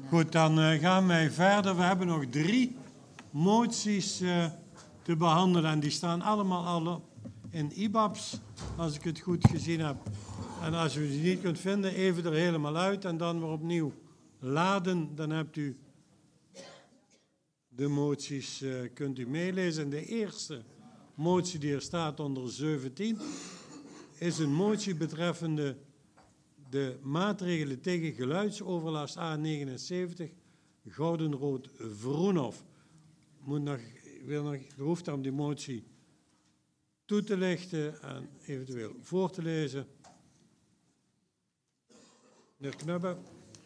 Goed, dan gaan wij verder. We hebben nog 3 moties te behandelen en die staan allemaal al in IBABS, als ik het goed gezien heb. En als u die niet kunt vinden, even er helemaal uit en dan weer opnieuw laden. Dan hebt u de moties, kunt u meelezen. En de eerste motie die er staat onder 17 is een motie betreffende de maatregelen tegen geluidsoverlast A79 Goudenrood-Vroenhof. Ik wil nog behoefte om die motie toe te lichten en eventueel voor te lezen. Meneer Knubbe.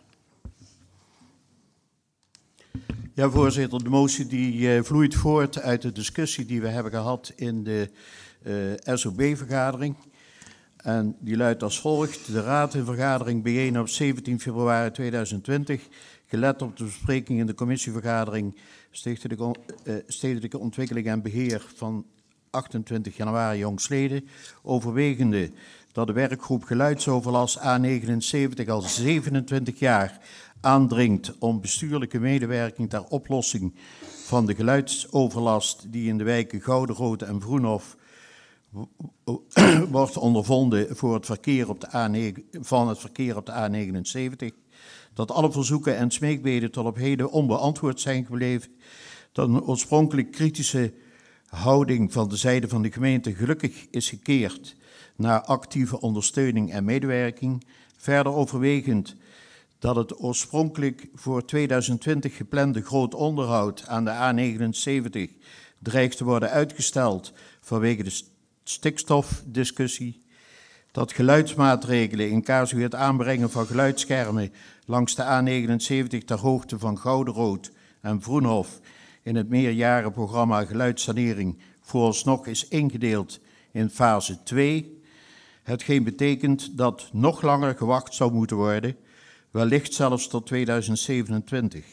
Ja, voorzitter. De motie die vloeit voort uit de discussie die we hebben gehad in de SOB-vergadering. En die luidt als volgt. De Raad in vergadering bijeen op 17 februari 2020, gelet op de bespreking in de commissievergadering Stedelijke Ontwikkeling en Beheer van 28 januari jongstleden, overwegende dat de werkgroep geluidsoverlast A79 al 27 jaar aandringt om bestuurlijke medewerking ter oplossing van de geluidsoverlast die in de wijken Goudenrood en Vroenhof wordt ondervonden voor het verkeer op de A79, dat alle verzoeken en smeekbeden tot op heden onbeantwoord zijn gebleven, dat een oorspronkelijk kritische houding van de zijde van de gemeente gelukkig is gekeerd naar actieve ondersteuning en medewerking, verder overwegend dat het oorspronkelijk voor 2020 geplande groot onderhoud aan de A79 dreigt te worden uitgesteld vanwege de stikstofdiscussie, dat geluidsmaatregelen in casu het aanbrengen van geluidsschermen langs de A79 ter hoogte van Goudenrood en Vroenhof in het meerjarenprogramma geluidssanering vooralsnog is ingedeeld in fase 2, hetgeen betekent dat nog langer gewacht zou moeten worden, wellicht zelfs tot 2027.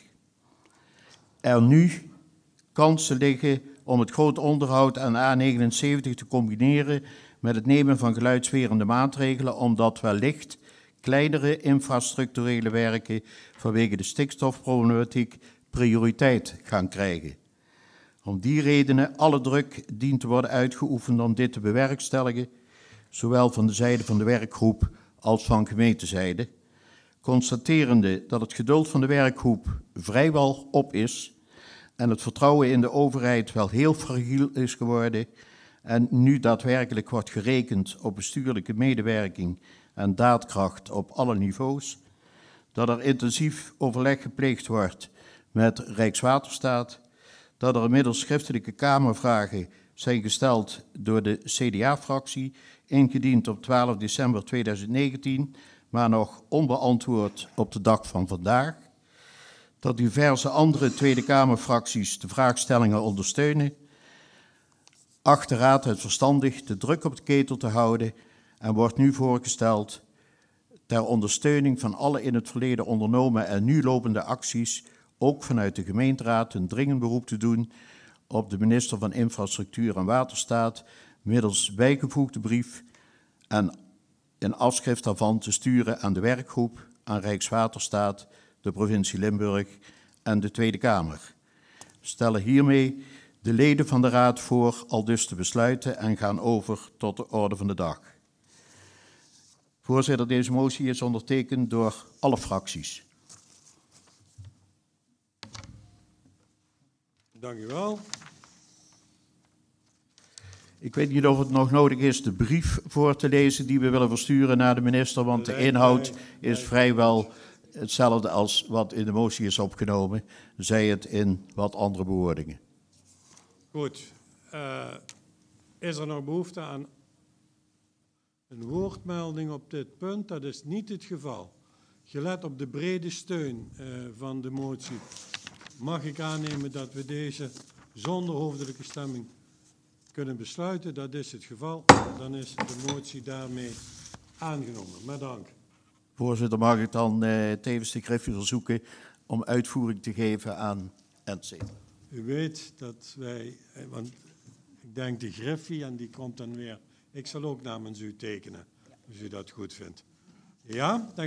Er nu kansen liggen om het groot onderhoud aan A79 te combineren met het nemen van geluidswerende maatregelen, omdat wellicht kleinere infrastructurele werken vanwege de stikstofproblematiek prioriteit gaan krijgen. Om die redenen alle druk dient te worden uitgeoefend om dit te bewerkstelligen, zowel van de zijde van de werkgroep als van gemeentezijde, constaterende dat het geduld van de werkgroep vrijwel op is en het vertrouwen in de overheid wel heel fragiel is geworden en nu daadwerkelijk wordt gerekend op bestuurlijke medewerking en daadkracht op alle niveaus, dat er intensief overleg gepleegd wordt met Rijkswaterstaat, dat er inmiddels schriftelijke Kamervragen zijn gesteld door de CDA-fractie, ingediend op 12 december 2019, maar nog onbeantwoord op de dag van vandaag, dat diverse andere Tweede Kamerfracties de vraagstellingen ondersteunen, acht de Raad het verstandig de druk op de ketel te houden en wordt nu voorgesteld ter ondersteuning van alle in het verleden ondernomen en nu lopende acties, ook vanuit de gemeenteraad een dringend beroep te doen op de minister van Infrastructuur en Waterstaat middels bijgevoegde brief en een afschrift daarvan te sturen aan de werkgroep, aan Rijkswaterstaat, de provincie Limburg en de Tweede Kamer. We stellen hiermee de leden van de Raad voor aldus te besluiten en gaan over tot de orde van de dag. Voorzitter, deze motie is ondertekend door alle fracties. Dank u wel. Ik weet niet of het nog nodig is de brief voor te lezen die we willen versturen naar de minister, want de inhoud is vrijwel hetzelfde als wat in de motie is opgenomen, zij het in wat andere bewoordingen. Goed. Is er nog behoefte aan een woordmelding op dit punt? Dat is niet het geval. Gelet op de brede steun van de motie mag ik aannemen dat we deze zonder hoofdelijke stemming kunnen besluiten. Dat is het geval. Dan is de motie daarmee aangenomen. Met dank. Voorzitter, mag ik dan tevens de Griffie verzoeken om uitvoering te geven aan NC? U weet dat wij, want ik denk de Griffie en die komt dan weer. Ik zal ook namens u tekenen, als u dat goed vindt. Ja?